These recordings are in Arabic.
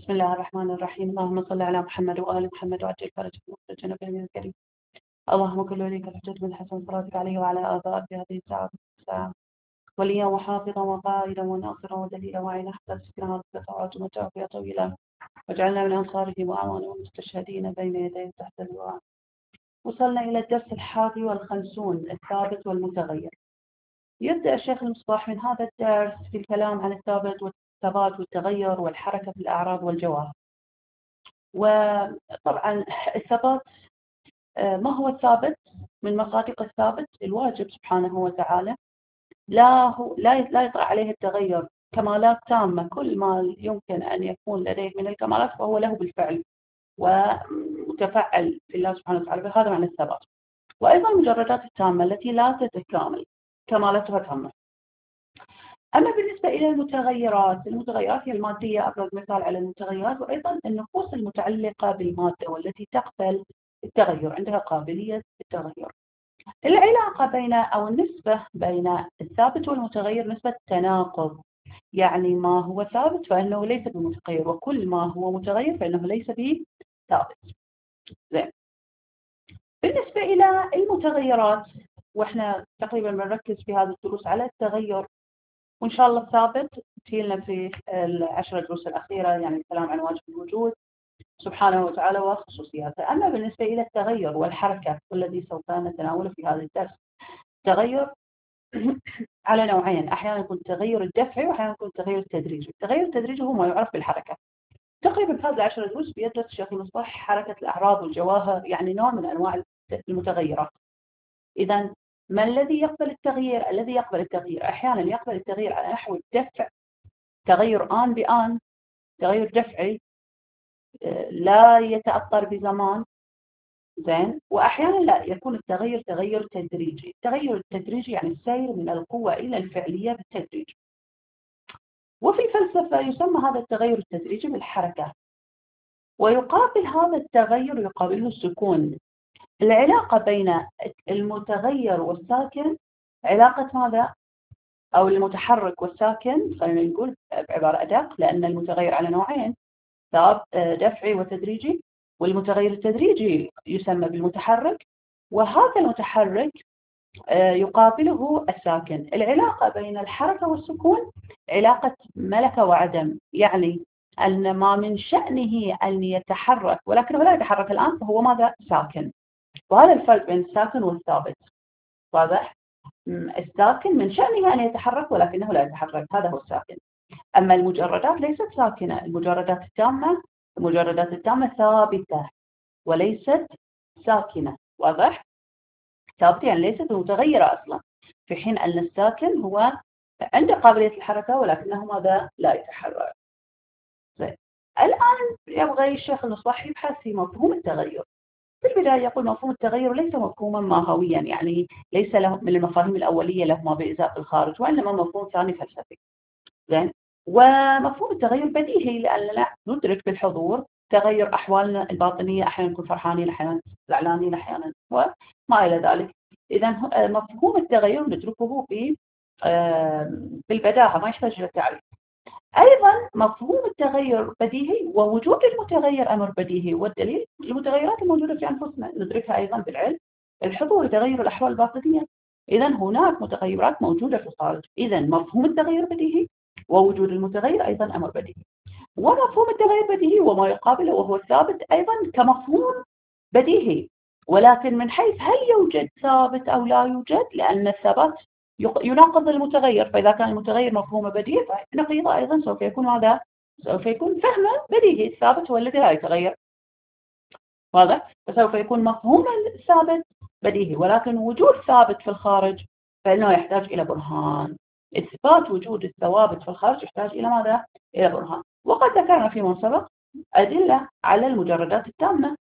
بسم الله الرحمن الرحيم. اللهم صل على محمد وآل محمد وعجل فرجهم وفرجنا بهم الكريم. اللهم كل وليك الحجة بن الحسن صلاتك عليه وعلى آبائه في هذه الساعة وليا وحافظا وقائدا وناصرا ودليلا وعينا حتى تسكنها ربك ومتعه فيها طويلا واجعلنا من أنصاره وأعوانه والمستشهدين بين يديه تحت اللواء. وصلنا إلى الدرس 51 الثابت والمتغير. يبدأ الشيخ المصباح من هذا الدرس في الكلام عن الثابت والثبات والتغير والحركة في الأعراض والجواهر. وطبعا الثبات، ما هو الثابت؟ من مصادق الثابت الواجب سبحانه وتعالى، لا يطرأ عليه التغير، كمالات تامة، كل ما يمكن أن يكون لديه من الكمالات فهو له بالفعل ومتفعل في الله سبحانه وتعالى، فهذا معنى الثبات. وأيضا المجردات التامة التي لا تتكامل كمالاتها تامة. أما بالنسبة إلى المتغيرات هي المادية أبرز مثال على المتغيرات، وأيضا النفوس المتعلقة بالمادة والتي تقبل التغير، عندها قابلية التغير. العلاقة بين أو النسبة بين الثابت والمتغير نسبة تناقض، يعني ما هو ثابت فإنه ليس بمتغير، وكل ما هو متغير فإنه ليس بثابت. زين. بالنسبة إلى المتغيرات، وإحنا تقريبا بنركز في هذه الدروس على التغير، وإن شاء الله الثابت تجيلنا في 10 دروس الأخيرة، يعني الكلام عن واجب الوجود سبحانه وتعالى وخصوصياته. أما بالنسبة إلى التغير والحركة والذي سوف نتناوله في هذا الدرس، التغير على نوعين، أحيانا يكون التغير الدفعي وأحيانا يكون التغير التدريجي. التغير التدريجي هو ما يعرف بالحركة. تقريبا في هذه 10 دروس بيدرس الشيخ المصباح حركة الأعراض والجواهر، يعني نوع من أنواع المتغيرات. إذا ما الذي يقبل التغيير؟ الذي يقبل التغيير أحيانا يقبل التغيير على نحو الدفع، تغير آن بآن، تغير دفعي لا يتأثر بزمان. زين. وأحيانا لا، يكون التغير تغير تدريجي. التغير التدريجي يعني السير من القوة إلى الفعلية بالتدريج. وفي الفلسفة يسمى هذا التغير التدريجي بالحركة. ويقابل هذا التغير يقابله السكون. العلاقة بين المتغير والساكن علاقة ماذا؟ أو المتحرك والساكن، خلينا نقول بعبارة أدق، لأن المتغير على نوعين، دفعي وتدريجي، والمتغير التدريجي يسمى بالمتحرك، وهذا المتحرك يقابله الساكن. العلاقة بين الحركة والسكون علاقة ملكة وعدم، يعني أن ما من شأنه أن يتحرك ولكنه لا يتحرك الآن فهو ماذا؟ ساكن. وهذا الفرق بين الساكن والثابت. واضح؟ الساكن من شأنه أن يتحرك ولكنه لا يتحرك، هذا هو الساكن. أما المجردات ليست ساكنة، المجردات التامة ثابتة وليست ساكنة. واضح؟ ثابتة يعني ليست متغيرة أصلا، في حين أن الساكن هو عنده قابلية الحركة ولكنه ماذا؟ لا يتحرك. زين. الآن يبغى الشيخ المصباح يبحث في مفهوم التغير. في البداية يقول مفهوم التغير ليس مفهوما ماهويا، يعني ليس له من المفاهيم الأولية له ما بإزاء الخارج، وإنما مفهوم ثاني فلسفي. زين. ومفهوم التغير بديهي لأننا ندرك بالحضور تغير أحوالنا الباطنية، أحيانا نكون فرحانين، أحيانا زعلانين، أحيانا وما إلى ذلك. إذا مفهوم التغير ندركه بالبداهة، ما يحتاج إلى تعريف. أيضا مفهوم التغير بديهي، ووجود المتغير أمر بديهي، والدليل المتغيرات الموجودة في أنفسنا ندركها أيضا بالعلم الحضور، تغير الأحوال الباطنية. إذا هناك متغيرات موجودة في الخارج. إذا مفهوم التغير بديهي، ووجود المتغير أيضا أمر بديهي. ومفهوم التغير بديهي وما يقابله وهو الثابت أيضا كمفهوم بديهي، ولكن من حيث هل يوجد ثابت أو لا يوجد، لأن الثبات يناقض المتغير، فإذا كان المتغير مفهومه بديهي فنقيضه أيضا سوف يكون ماذا؟ سوف يكون فهمه بديهي. الثابت هو الذي لا يتغير. واضح؟ فسوف يكون مفهوم الثابت بديهي، ولكن وجود ثابت في الخارج فإنه يحتاج إلى برهان. إثبات وجود الثوابت في الخارج يحتاج إلى ماذا؟ إلى برهان. وقد ذكرنا فيما سبق أدلة على المجردات التامة،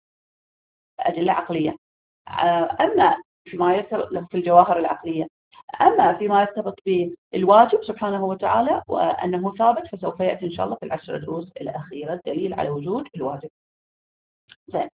أدلة عقلية. أما فيما يرتبط في الجواهر العقلية، أما فيما يرتبط بالواجب سبحانه وتعالى وأنه ثابت فسوف يأتي إن شاء الله في ال10 دروس الأخيرة الدليل على وجود الواجب. زين.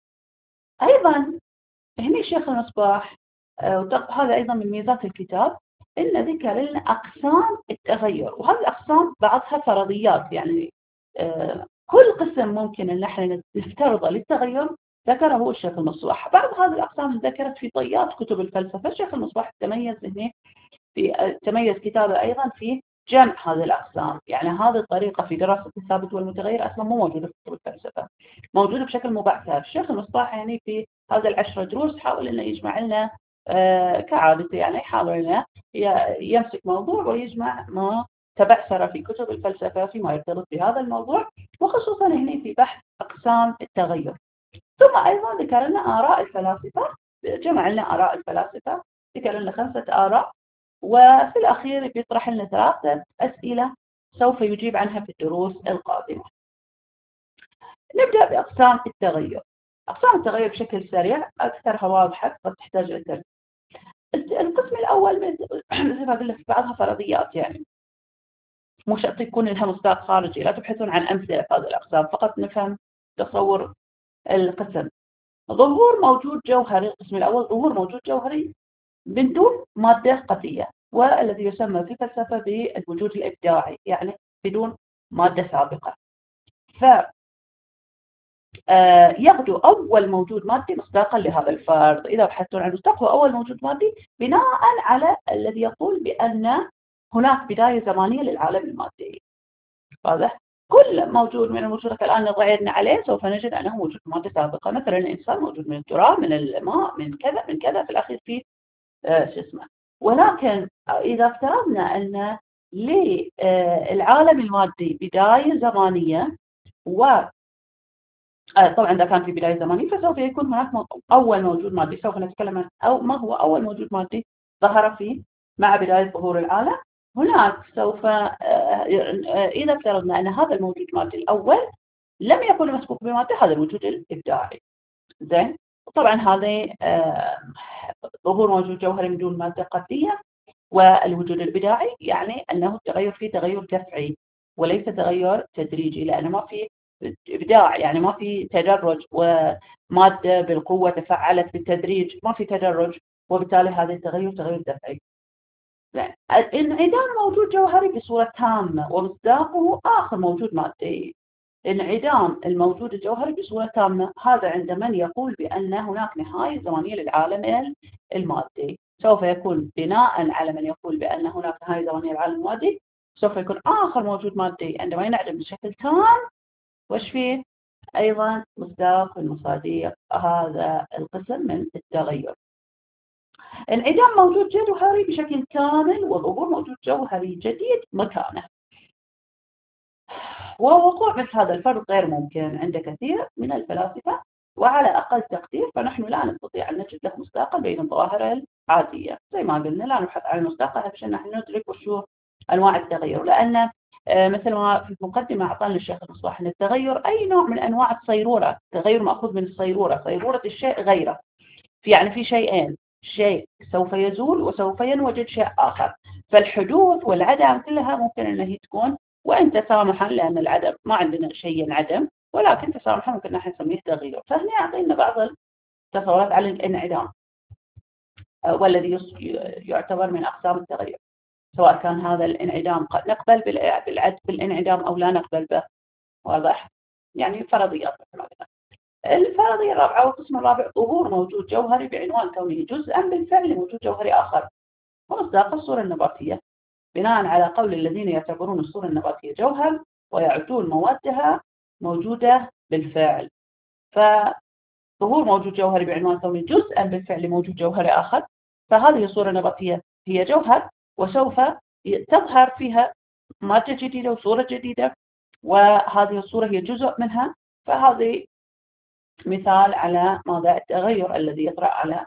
أيضا هنا الشيخ المصباح، هذا أيضا من ميزات الكتاب، إن ذكر لنا أقسام التغير، وهذه الأقسام بعضها فرضيات، يعني كل قسم ممكن ان احنا نفترضه للتغير ذكره الشيخ المصباح. بعض هذه الاقسام ذكرت في طيات كتب الفلسفه. الشيخ المصباح تميز هنا تميز كتابه ايضا في جمع هذه الاقسام. يعني هذه الطريقه في دراسه الثابت والمتغير اصلا مو موجوده في كتب الفلسفه، موجوده بشكل مبعثر. الشيخ المصباح يعني في هذا العشرة دروس حاول انه يجمع لنا كعادته، يعني يحاول انه يمسك موضوع ويجمع ما تبعثر في كتب الفلسفه فيما يرتبط بهذا الموضوع، وخصوصا هنا في بحث اقسام التغير. ثم ايضا ذكر لنا اراء الفلاسفه، جمع لنا اراء الفلاسفه، ذكر لنا 5 آراء، وفي الأخير بيطرح لنا 3 أسئلة سوف يجيب عنها في الدروس القادمة. نبدأ بأقسام التغير. أقسام التغير بشكل سريع، أكثرها واضحة قد تحتاج إلى ترتيب. القسم الأول مثل ما قلنا في بعضها فرضيات، يعني مو شرط يكون لها مصداق خارجي، لا تبحثون عن أمثلة في هذه الأقسام، فقط نفهم تصور القسم. ظهور موجود جوهري، القسم الأول ظهور موجود جوهري من دون مادة قطعية، والذي يسمى في الفلسفة بالوجود الإبداعي، يعني بدون مادة سابقة. ف يغدو أول موجود مادي مصداقا لهذا الفرض. إذا بحثتون عن المصداق هو أول موجود مادي بناء على الذي يقول بأن هناك بداية زمانية للعالم المادي. واضح؟ كل موجود من الموجودات الآن نضعنا عليه سوف نجد أنه موجود مادة سابقة. مثلا الإنسان موجود من التراب، من الماء، من كذا من كذا، في الأخير في شو اسمه. ولكن إذا افترضنا أن للعالم المادي بداية زمانية، و طبعا إذا كان في بداية زمانية فسوف يكون هناك أول موجود مادي. سوف نتكلم عن أو ما هو أول موجود مادي ظهر فيه مع بداية ظهور العالم. هناك سوف إذا افترضنا أن هذا الموجود المادي الأول لم يكن مسبوق بمادة، هذا الوجود الإبداعي. زين. طبعا هذا ظهور موجود جوهري من دون مادة قطعية والوجود البداعي، يعني أنه التغير فيه تغير دفعي وليس تغير تدريجي، لأنه ما في إبداع، يعني ما في تدرج ومادة بالقوة تفاعلت بالتدريج، ما في تدرج، وبالتالي هذا التغير تغير دفعي. انعدام موجود جوهري بصورة تامة ومصداقه آخر موجود مادي. انعدام الموجود الجوهري بصورة تامة، هذا عند من يقول بأن هناك نهاية زمنية للعالم المادي. سوف يكون بناء على من يقول بأن هناك نهاية زمنية للعالم المادي، سوف يكون آخر موجود مادي عندما ينعدم بشكل تام. وش فيه؟ أيضا مصداق المصادق هذا القسم من التغير. انعدام موجود جوهري بشكل كامل وظهور موجود جوهري جديد مكانه. ووقوع مثل هذا الفرق غير ممكن عند كثير من الفلاسفة، وعلى أقل تقدير فنحن لا نستطيع أن نجد له مصداقا بين الظواهر العادية. زي ما قلنا لا نبحث عن المصداق عشان نحن ندرك وشو أنواع التغير، لأن مثل ما في المقدمة أعطانا الشيخ المصباح أن التغير أي نوع من أنواع الصيرورة، التغير مأخوذ من الصيرورة، صيرورة الشيء غيره. يعني في شيئين، شيء سوف يزول وسوف ينوجد شيء آخر، فالحدوث والعدم كلها ممكن أنها تكون، وإن تسامحا لأن العدم ما عندنا شيء ينعدم، ولكن تسامحا ممكن نحن نسميه تغير. فهنا يعطينا بعض التصورات على الانعدام، والذي يعتبر من أقسام التغير، سواء كان هذا الانعدام قد نقبل بالانعدام أو لا نقبل به. واضح؟ يعني فرضيات مثلا. الفرضية الرابعة والقسم الرابع ظهور موجود جوهري بعنوان كونه جزءا بالفعل لموجود جوهري آخر، ومصداق الصورة النباتية، بناء على قول الذين يعتبرون الصورة النباتية جوهر ويعدون موادها موجودة بالفعل. فظهور موجود جوهري بعنوان كونه جزءا بالفعل لموجود جوهري آخر، فهذه الصورة النباتية هي جوهر وسوف تظهر فيها مادة جديدة وصورة جديدة، وهذه الصورة هي جزء منها. فهذه مثال على ماذا التغير الذي يطرأ على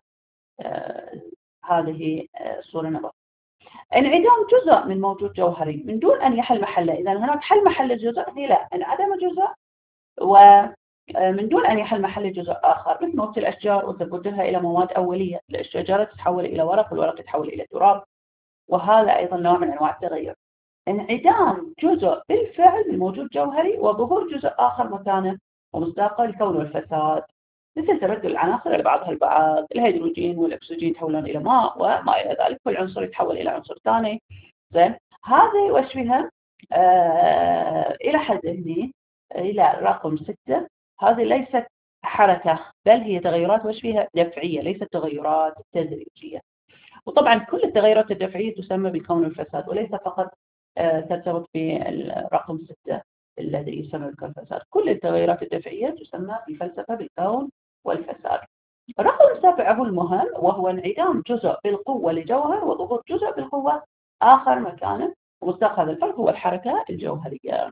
هذه الصورة النباتية. انعدام جزء من موجود جوهري من دون أن يحل محله. إذا هناك حل محل الجزء، هي لا، انعدم جزء ومن دون أن يحل محل جزء آخر، مثل موت الأشجار وتبدلها إلى مواد أولية. الشجرة تتحول إلى ورق والورق يتحول إلى تراب، وهذا أيضا نوع من أنواع التغير. انعدام جزء بالفعل من موجود جوهري وظهور جزء آخر مكانه، ومصداقه الكون والفساد، مثل تبدل العناصر لبعضها البعض. الهيدروجين والأكسجين يتحولون إلى ماء وما إلى ذلك، كل عنصر يتحول إلى عنصر ثاني. زين، هذا وش فيها إلى حد هني إلى رقم 6 هذه ليست حركة، بل هي تغيرات وش فيها دفعية، ليست تغيرات تدريجية. وطبعا كل التغيرات الدفعية تسمى بالكون والفساد، وليس فقط ترتبط بالرقم 6 الذي يسمى بالكون والفساد، كل التغيرات الدفعية تسمى في الفلسفة بالكون والفساد. رقم 7 هو المهم، وهو انعدام جزء بالقوة لجوهر وظهور جزء بالقوة آخر مكانه، ومصداق هذا الفرق هو الحركة الجوهرية.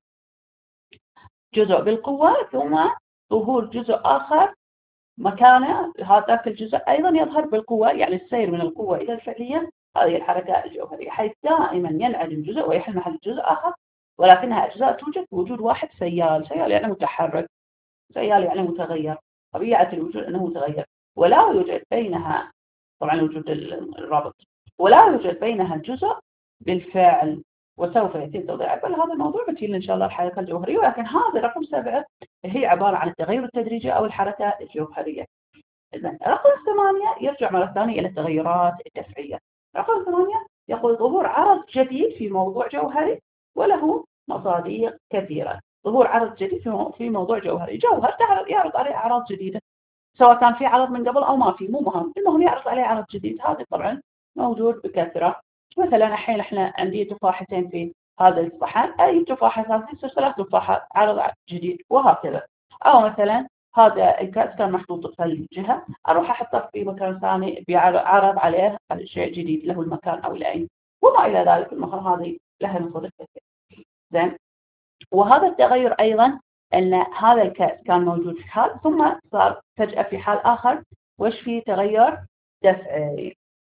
جزء بالقوة ثم ظهور جزء آخر مكانه، هذاك الجزء أيضا يظهر بالقوة، يعني السير من القوة إلى الفعلية، هذه الحركة الجوهرية، حيث دائما ينعدم جزء ويحل محل جزء آخر، ولكنها أجزاء توجد بوجود واحد سيال. سيال يعني متحرك، سيال يعني متغير، طبيعة الوجود أنه متغير، ولا يوجد بينها طبعا وجود الرابط، ولا يوجد بينها جزء بالفعل، وسوف يتم توضيح بل هذا الموضوع بتجينا إن شاء الله الحركة الجوهرية. ولكن هذا رقم 7 هي عبارة عن التغير التدريجي أو الحركة الجوهرية. إذن رقم 8 يرجع مرة ثانية إلى التغيرات الدفعية. رقم 8 يقول ظهور عرض جديد في موضوع جوهري وله مصادر كثيرة. ظهور عرض جديد في موضوع جوهري، جوهر يعرض عليه أعراض جديدة، سواء كان في عرض من قبل أو ما في، مو مهم، المهم يعرض عليه عرض جديد. هذا طبعا موجود بكثرة. مثلا الحين احنا عندي تفاحتين في هذا الصحن، أي تفاحة ثانية تصير 3 تفاحات، عرض جديد، وهكذا. أو مثلا هذا الكأس كان محطوط في الجهة، أروح أحطه في مكان ثاني بعرض عليه شيء جديد له المكان أو العين، وما إلى ذلك. المهم هذه لها مصادر كثير. زين، وهذا التغير أيضا أن هذا الكأس كان موجود في حال ثم صار فجأة في حال آخر، وش فيه تغير دفعي.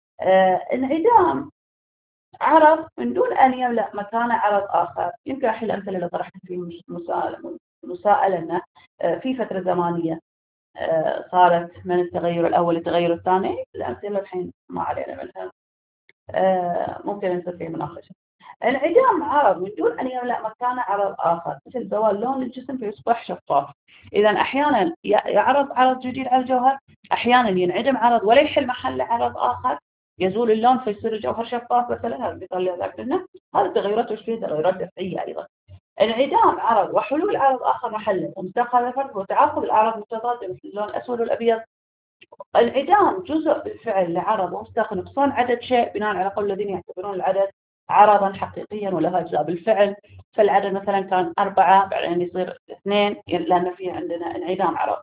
انعدام عرض من دون أن يملأ مكانه عرض آخر. يمكن الحين الأمثلة اللي طرحت في مساءلة أن في فترة زمانية صارت من التغير الأول للتغير الثاني، الأمثلة الحين ما علينا منها، ممكن نصير في مناقشة. انعدام عرض من دون أن يملأ مكانه عرض آخر، مثل زوال لون الجسم فيصبح شفاف. إذا أحيانا يعرض عرض جديد على الجوهر، أحيانا ينعدم عرض ولا يحل محل عرض آخر، يزول اللون فيصير الجوهر شفاف مثلا. هذا المثال اللي ذكرناه، هذه التغيرات وش فيه تغيرات دفعية أيضا. انعدام عرض وحلول عرض آخر محله، ومصداق هذا الفرق هو تعاقب الأعراض المتضادة مثل اللون الأسود والأبيض. انعدام جزء بالفعل لعرض ومصداق نقصان عدد شيء بناء على قول الذين يعتبرون العدد عرضا حقيقيا وله أجزاء بالفعل. فالعدد مثلا كان 4 بعدين يصير 2 لأن في عندنا انعدام عرض.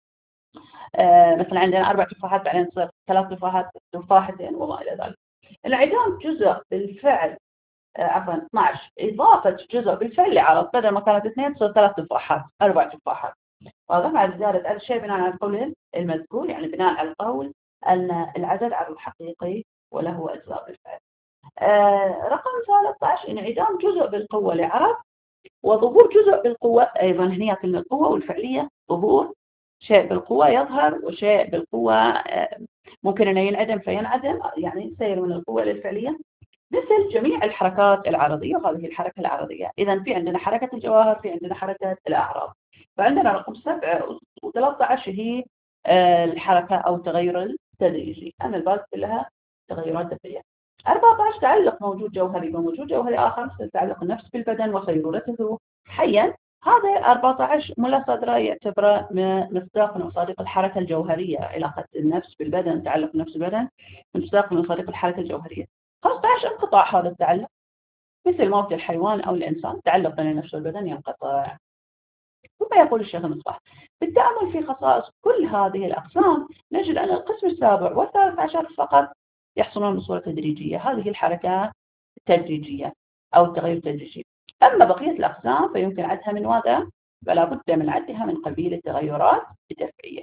مثلا عندنا 4 تفاحات بعدين تصير 3 تفاحات، تفاحتين، وما إلى ذلك. انعدام جزء بالفعل عفوا 12 إضافة جزء بالفعل لعرض، بدل ما كانت 2 تصير 3 تفاحات، 4 تفاحات. واضح؟ مع زيادة الشيء بناء على القول المذكور، يعني بناء على القول أن العدد عدد حقيقي وله أجزاء بالفعل. رقم 13 انعدام جزء بالقوة لعرض وظهور جزء بالقوة. أيضا هنا كلمة القوة والفعلية، ظهور شيء بالقوة يظهر وشيء بالقوة ممكن أن ينعدم فينعدم، يعني سير من القوة للفعلية، مثل جميع الحركات العرضية. وهذه الحركة العرضية. إذا في عندنا حركة الجواهر، في عندنا حركة الأعراض. فعندنا رقم 7 و13 هي الحركة أو التغير التدريجي، أما الباقي كلها تغيرات دفعية. 14 تعلق موجود جوهري وموجود جوهري آخر، مثل تعلق النفس بالبدن وصيرورته حيا. هذا 14 ملا صدره يعتبر مصداق من مصادق الحركة الجوهرية، علاقة النفس بالبدن، تعلق النفس بالبدن مصداق من مصادق الحركة الجوهرية. 15 انقطاع هذا التعلق، مثل موت الحيوان أو الإنسان، تعلق بين النفس والبدن ينقطع. ثم يقول الشيخ المصباح: بالتأمل في خصائص كل هذه الأقسام نجد أن القسم السابع وال13 فقط يحصلون بصورة تدريجية. هذه الحركة التدريجية أو التغير التدريجي. أما بقية الأقسام فيمكن عدها من ماذا؟ فلا بد من عدها من قبيل التغيرات الدفعية.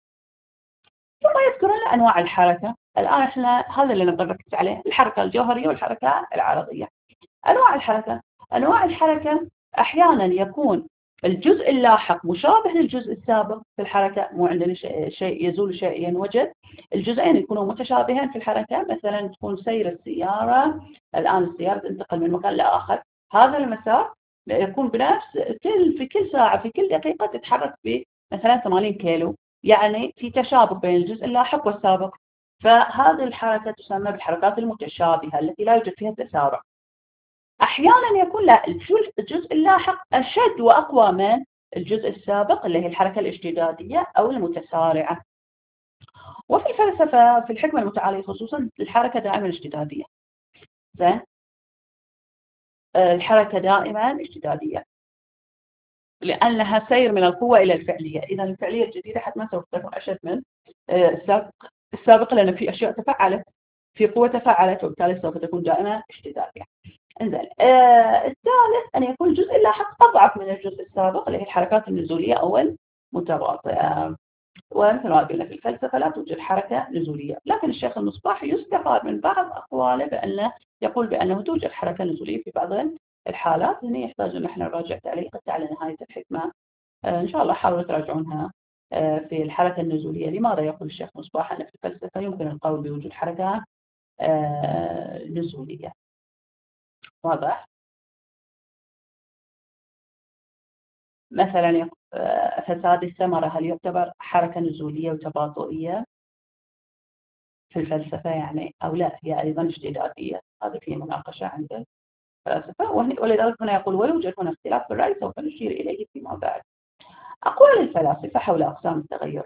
ثم يذكر لنا أنواع الحركة. الآن احنا هذا اللي نقدر نركز عليه، الحركة الجوهرية والحركة العرضية. أنواع الحركة أحيانا يكون الجزء اللاحق مشابه للجزء السابق في الحركة، مو عندنا شيء يزول شيء ينوجد. الجزئين يكونوا متشابهين في الحركة، مثلا تكون سير السيارة، الآن السيارة تنتقل من مكان لآخر، هذا المسار يكون بنفس في كل ساعة في كل دقيقة تتحرك بمثلا 80 كيلو، يعني في تشابه بين الجزء اللاحق والسابق. فهذه الحركة تسمى بالحركات المتشابهة التي لا يوجد فيها تسارع. أحيانا يكون لا، الجزء اللاحق أشد وأقوى من الجزء السابق اللي هي الحركة الاشتدادية أو المتسارعة. وفي الفلسفة في الحكمة المتعالية خصوصا الحركة دائما اشتدادية. زين، الحركة دائما اشتدادية لأنها سير من القوة إلى الفعلية. إذا الفعلية الجديدة حتما سوف تكون أشد من السابقة لأن في أشياء تفعلت، في قوة تفعلت، وبالتالي سوف تكون دائما اشتدادية. انزين، الثالث أن يكون الجزء اللاحق أضعف من الجزء السابق اللي هي الحركات النزولية أو المتباطئة. ومثل ما قلنا في الفلسفة لا توجد حركة نزولية، لكن الشيخ المصباح يستفاد من بعض أقواله بأنه يقول بأنه توجد حركة نزولية في بعض الحالات. هنا يحتاج أن احنا نراجع تعليقته على نهاية الحكمة. إن شاء الله حاولوا تراجعونها. في الحركة النزولية لماذا يقول الشيخ مصباح أن في الفلسفة يمكن القول بوجود حركة نزولية؟ واضح؟ مثلا فساد الثمرة هل يعتبر حركة نزولية وتباطؤية في الفلسفة يعني أو لا هي أيضا اشتدادية؟ هذا فيه مناقشة عند الفلاسفة، ولذلك هنا يقول ويوجد هنا اختلاف في الرأي سوف نشير إليه فيما بعد. أقوال الفلاسفة حول أقسام التغير.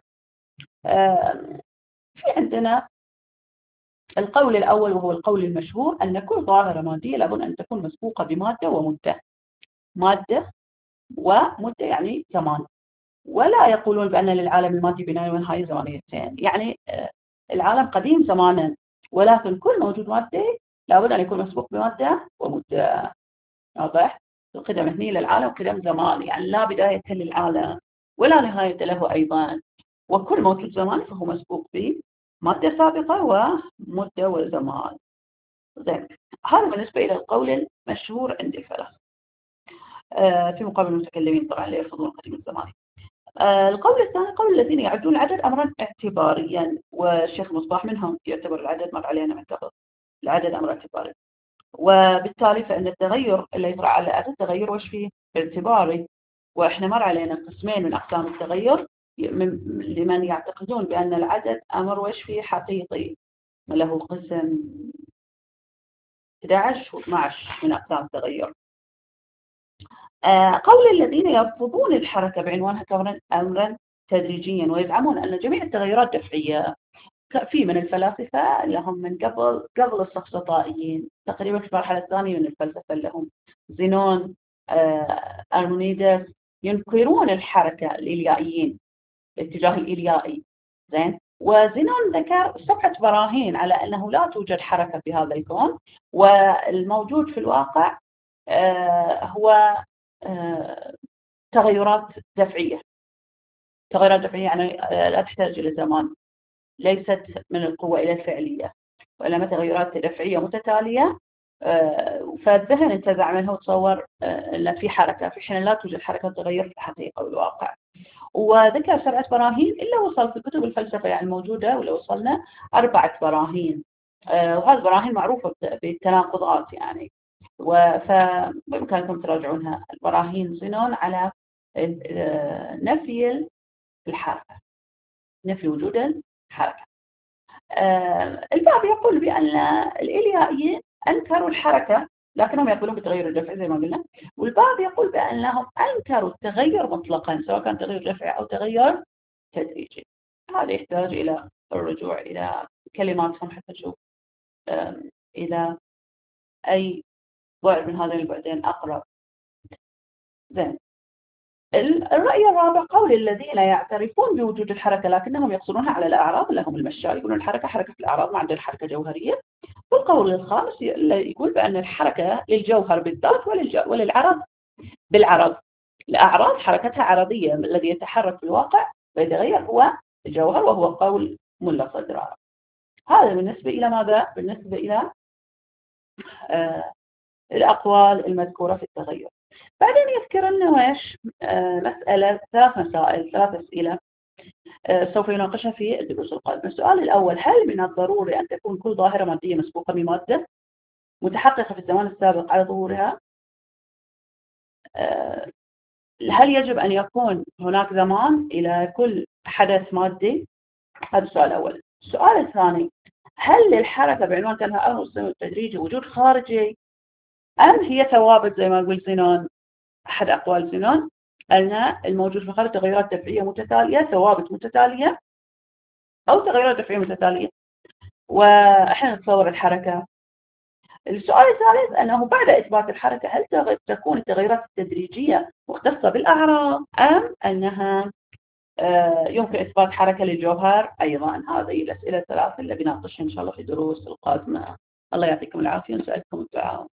في عندنا القول الأول وهو القول المشهور أن كل ظاهرة مادية لابد أن تكون مسبوقة بمادة ومدة. مادة ومدة يعني زمان. ولا يقولون بأن للعالم المادي بناء ونهاية زمنيتين، يعني العالم قديم زمانا ولكن كل موجود مادي لابد أن يكون مسبوق بمادة ومدة. واضح؟ القدم هني للعالم قدم زمان، يعني لا بداية للعالم ولا نهاية له أيضا، وكل موجود زمان فهو مسبوق بمادة سابقة ومدة وزمان. زين، هذا بالنسبة إلى القول المشهور عند الفلاسفة في مقابل المتكلمين طبعا اللي يرفضون القديم الزماني. القول الثاني قول الذين يعدون العدد أمرا اعتباريا، والشيخ مصباح منهم يعتبر العدد مر علينا من قبل العدد أمر اعتباري، وبالتالي فإن التغير اللي يطرأ على العدد تغير وش فيه اعتباري. وإحنا مر علينا قسمين من أقسام التغير لمن يعتقدون بأن العدد أمر وش فيه حقيقي، له قسم 11 و12 من أقسام التغير. قول الذين يرفضون الحركة بعنوانها كونها أمرا تدريجيا ويزعمون أن جميع التغيرات دفعية. في من الفلاسفة اللي هم من قبل السفسطائيين تقريبا في المرحلة الثانية من الفلسفة اللي هم زينون، أرمونيدس، ينكرون الحركة الإليائيين، الاتجاه الإليائي. زين، وزينون ذكر 7 براهين على أنه لا توجد حركة في هذا الكون، والموجود في الواقع هو تغيرات دفعية. تغيرات دفعية يعني لا تحتاج إلى زمان، ليست من القوة إلى الفعلية، وإنما تغيرات دفعية متتالية. فالذهن انتزع منه وتصور أن في حركة في حين لا توجد حركة تغير في الحقيقة والواقع. وذكر 7 براهين إلا وصل في كتب الفلسفة يعني موجودة، ولو وصلنا 4 براهين، وهذه البراهين معروفة بالتناقضات يعني. فبإمكانكم تراجعونها. البراهين زينون على نفي الحركة، نفي وجود الحركة. البعض يقول بأن الإليائيين أنكروا الحركة لكنهم يقولون بتغير الدفع زي ما قلنا، والبعض يقول بأنهم أنكروا التغير مطلقا سواء كان تغير دفعي أو تغير تدريجي. هذا يحتاج إلى الرجوع إلى كلماتهم حتى نشوف إلى أي بعد من هذين البعدين أقرب. زين، الرأي الرابع قول الذين يعترفون بوجود الحركة لكنهم يقصرونها على الأعراض لهم المشاة، يقولون الحركة حركة في الأعراض ما عندنا حركة جوهرية. والقول الخامس يقول بأن الحركة للجوهر بالذات وللعرض بالعرض. الأعراض حركتها عرضية، الذي يتحرك في الواقع ويتغير هو الجوهر، وهو قول ملا صدراء. هذا بالنسبة إلى ماذا؟ بالنسبة إلى الأقوال المذكورة في التغير. بعدين يذكر لنا ويش مسألة 3 مسائل 3 أسئلة سوف يناقشها في الدروس القادمة. السؤال الأول: هل من الضروري أن تكون كل ظاهرة مادية مسبوقة بمادة متحققة في الزمان السابق على ظهورها؟ هل يجب أن يكون هناك زمان إلى كل حدث مادي؟ هذا السؤال الأول. السؤال الثاني: هل للحركة بعنوان كانها أمر التدريجي وجود خارجي أم هي ثوابت زي ما يقول زينون أحد أقوال زينون قلنا الموجود في الخارج تغيرات دفعية متتالية، ثوابت متتالية أو تغيرات دفعية متتالية. وإحنا نتصور الحركة. السؤال الثالث أنه بعد إثبات الحركة هل تكون التغيرات التدريجية مختصة بالأعراض أم أنها يمكن إثبات حركة للجوهر أيضا؟ هذه الأسئلة الثلاثة اللي بناقشها إن شاء الله في الدروس القادمة. الله يعطيكم العافية ونسألكم الدعاء.